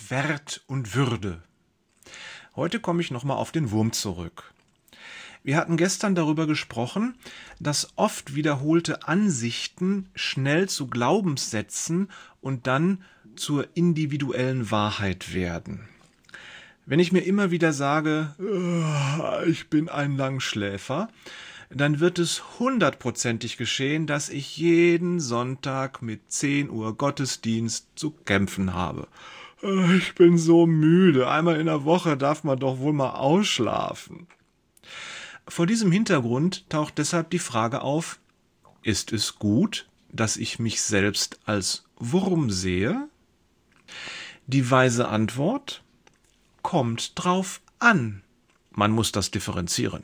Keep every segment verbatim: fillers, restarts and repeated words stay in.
Wert und Würde. Heute komme ich nochmal auf den Wurm zurück. Wir hatten gestern darüber gesprochen, dass oft wiederholte Ansichten schnell zu Glaubenssätzen und dann zur individuellen Wahrheit werden. Wenn ich mir immer wieder sage, ich bin ein Langschläfer, dann wird es hundertprozentig geschehen, dass ich jeden Sonntag mit zehn Uhr Gottesdienst zu kämpfen habe. Ich bin so müde, einmal in der Woche darf man doch wohl mal ausschlafen. Vor diesem Hintergrund taucht deshalb die Frage auf, ist es gut, dass ich mich selbst als Wurm sehe? Die weise Antwort: kommt drauf an. Man muss das differenzieren.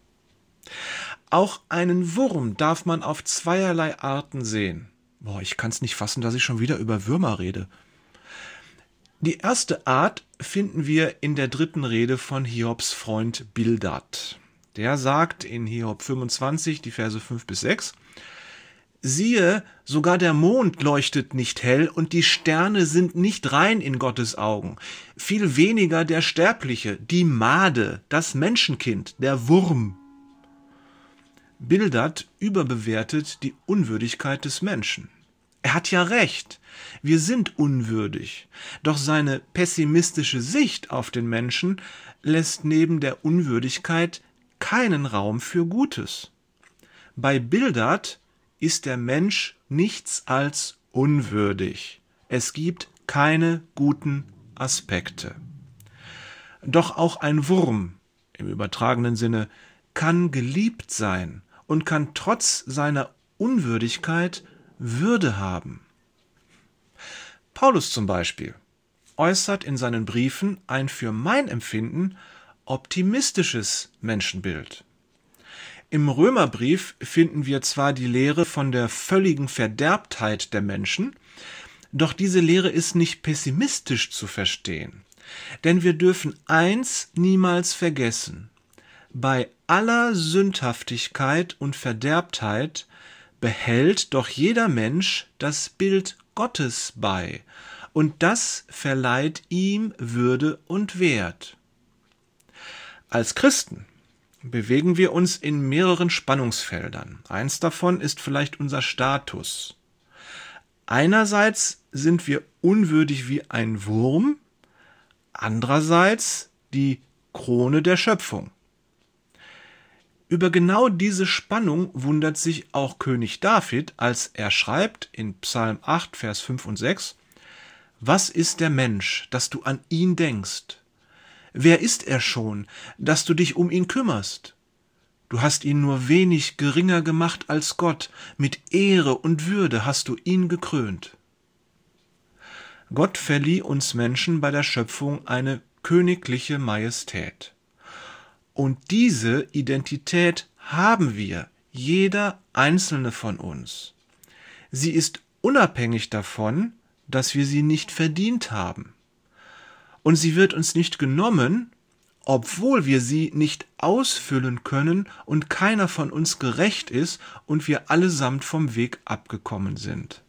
Auch einen Wurm darf man auf zweierlei Arten sehen. Boah, ich kann es nicht fassen, dass ich schon wieder über Würmer rede. Die erste Art finden wir in der dritten Rede von Hiobs Freund Bildad. Der sagt in Hiob fünfundzwanzig, die Verse fünf bis sechs, siehe, sogar der Mond leuchtet nicht hell und die Sterne sind nicht rein in Gottes Augen. Viel weniger der Sterbliche, die Made, das Menschenkind, der Wurm. Bildad überbewertet die Unwürdigkeit des Menschen. Er hat ja recht, wir sind unwürdig, doch seine pessimistische Sicht auf den Menschen lässt neben der Unwürdigkeit keinen Raum für Gutes. Bei Bildad ist der Mensch nichts als unwürdig. Es gibt keine guten Aspekte. Doch auch ein Wurm, im übertragenen Sinne, kann geliebt sein und kann trotz seiner Unwürdigkeit Würde haben. Paulus zum Beispiel äußert in seinen Briefen ein für mein Empfinden optimistisches Menschenbild. Im Römerbrief finden wir zwar die Lehre von der völligen Verderbtheit der Menschen, doch diese Lehre ist nicht pessimistisch zu verstehen. Denn wir dürfen eins niemals vergessen: Bei aller Sündhaftigkeit und Verderbtheit behält doch jeder Mensch das Bild Gottes bei, und das verleiht ihm Würde und Wert. Als Christen bewegen wir uns in mehreren Spannungsfeldern. Eins davon ist vielleicht unser Status. Einerseits sind wir unwürdig wie ein Wurm, andererseits die Krone der Schöpfung. Über genau diese Spannung wundert sich auch König David, als er schreibt in Psalm acht, Vers fünf und sechs, was ist der Mensch, dass du an ihn denkst? Wer ist er schon, dass du dich um ihn kümmerst? Du hast ihn nur wenig geringer gemacht als Gott, mit Ehre und Würde hast du ihn gekrönt. Gott verlieh uns Menschen bei der Schöpfung eine königliche Majestät. Und diese Identität haben wir, jeder einzelne von uns. Sie ist unabhängig davon, dass wir sie nicht verdient haben. Und sie wird uns nicht genommen, obwohl wir sie nicht ausfüllen können und keiner von uns gerecht ist und wir allesamt vom Weg abgekommen sind.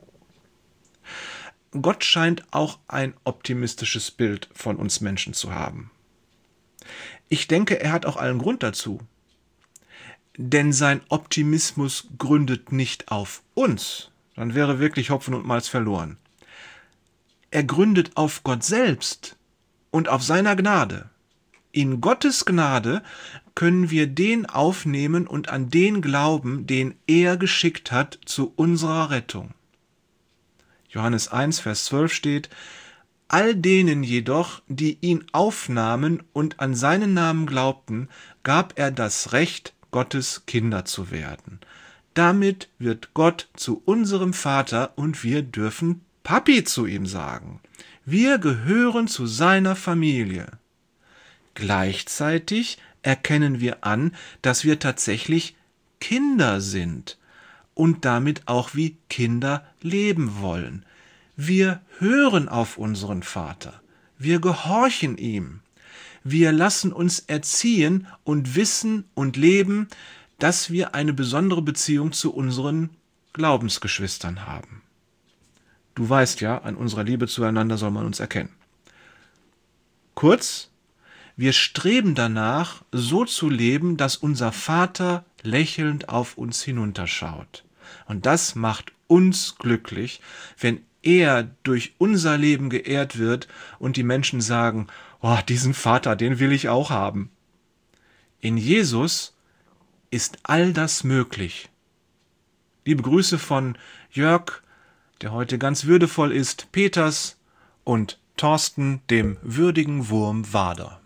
Gott scheint auch ein optimistisches Bild von uns Menschen zu haben. Ich denke, er hat auch allen Grund dazu. Denn sein Optimismus gründet nicht auf uns, dann wäre wirklich Hopfen und Malz verloren. Er gründet auf Gott selbst und auf seiner Gnade. In Gottes Gnade können wir den aufnehmen und an den glauben, den er geschickt hat zu unserer Rettung. Johannes eins, Vers zwölf steht: All denen jedoch, die ihn aufnahmen und an seinen Namen glaubten, gab er das Recht, Gottes Kinder zu werden. Damit wird Gott zu unserem Vater und wir dürfen Papi zu ihm sagen. Wir gehören zu seiner Familie. Gleichzeitig erkennen wir an, dass wir tatsächlich Kinder sind und damit auch wie Kinder leben wollen. Wir hören auf unseren Vater. Wir gehorchen ihm. Wir lassen uns erziehen und wissen und leben, dass wir eine besondere Beziehung zu unseren Glaubensgeschwistern haben. Du weißt ja, an unserer Liebe zueinander soll man uns erkennen. Kurz, wir streben danach, so zu leben, dass unser Vater lächelnd auf uns hinunterschaut. Und das macht uns glücklich, wenn er durch unser Leben geehrt wird und die Menschen sagen, oh, diesen Vater, den will ich auch haben. In Jesus ist all das möglich. Liebe Grüße von Jörg, der heute ganz würdevoll ist, Peters und Thorsten, dem würdigen Wurm Wader.